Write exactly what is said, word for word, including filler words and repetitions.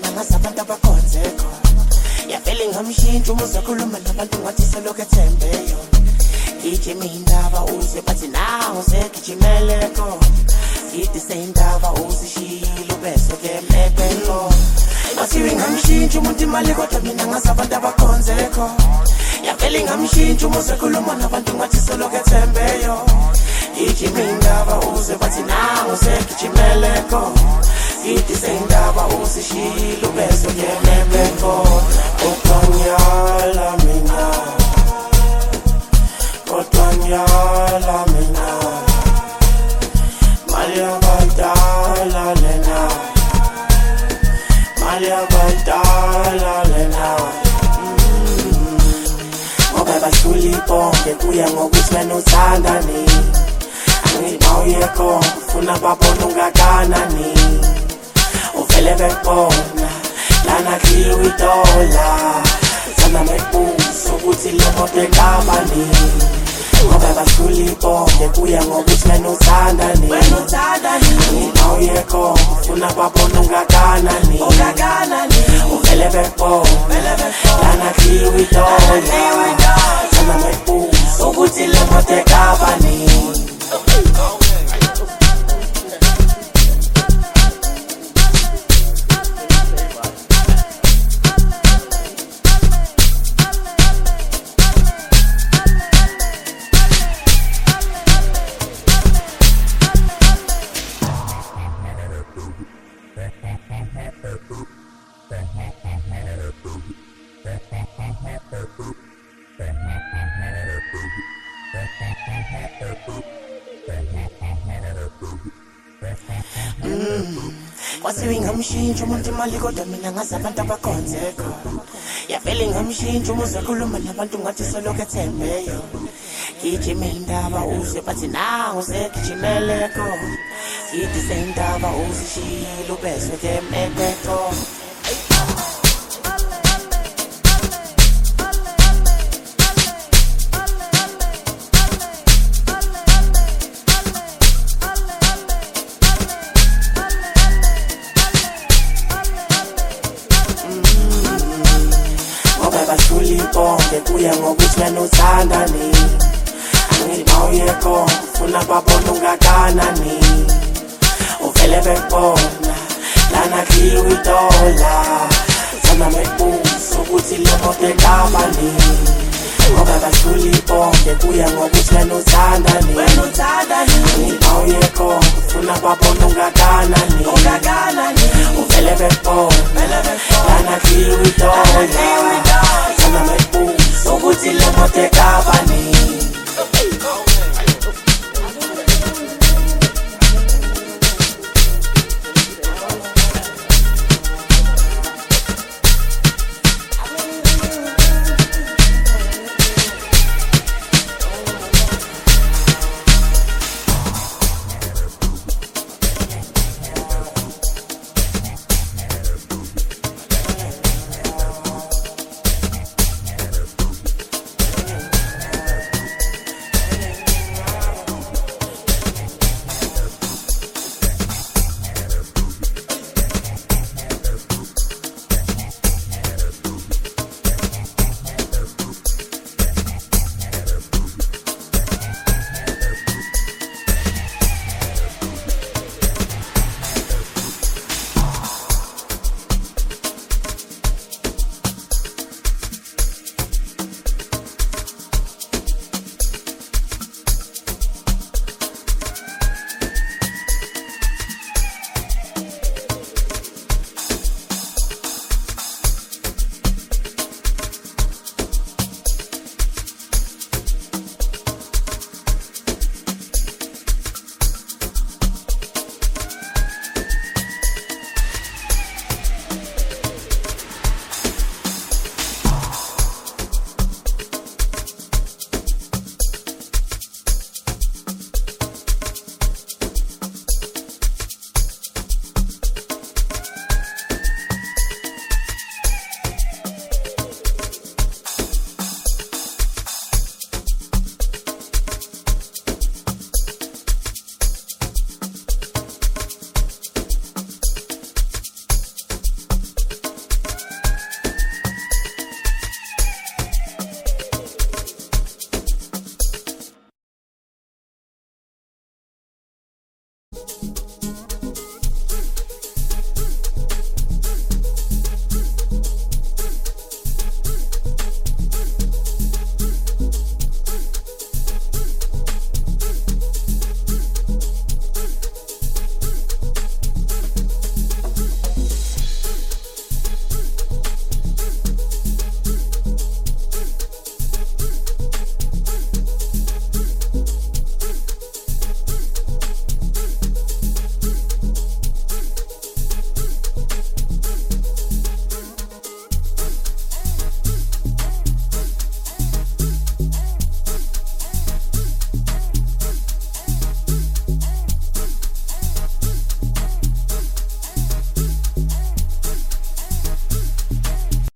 mina ngasabantu abakhonzeko yavele ngamshintsha umuze khuluma nabantu ngathi selokhu ethembeyo gijima indaba uze bathi nawe segijimeleko ithi seyindaba uzishilo bese ke mepeko Masiwe ngamshintsha umuntu imali kodwa mina ngasabantu abakhonzeko yavele ngamshintsha umuze khuluma nabantu ngathi selokhu ethembeyo gijima indaba uze bathi nawe segijimeleko ithi seyindaba uzishilo bese ke mepeko Otwanyala mina Otwanyala mina Malia Badala lena Malia Badala lena Ngoba bashuli bonke kuya ngokuthi wena uthandani Angithi mawuyekho ufuna babona ungakanani Uvele bekubona lana kliwe idola Sana mebuso ukuthi le moto ekabani Ngoba bashuli bonke kuya ngokuthi wena uthandani Wena uthandani Mawuyekho ufuna babona ungakanani Ungakanani Uvele bekubona lana kliwe idola Sana mebuso ukuthi le moto ekabani Wasiwe ngamshintsha umuntu imali kodwa mina ngazabantu abakhonzeko yavele ngamshintsha umuze khuluma nabantu ngathi selokhu ethembeyo gijima indaba uze bathi nawe segijimeleko ithi seyindaba uzishilo bese ke mepeko Bashuli bonke kuya ngokuthi wena uthandani Angithi mawuyekho ufuna babona ungakanani Uvele bekubona lana kliwe idola Sana mebuso ukuthi le moto ekabani Ngoba bashuli bonke kuya ngokuthi wena uthandani Wena uthandani Angithi mawuyekho ufuna babona ungakanani Ungakanani Uvele bekubona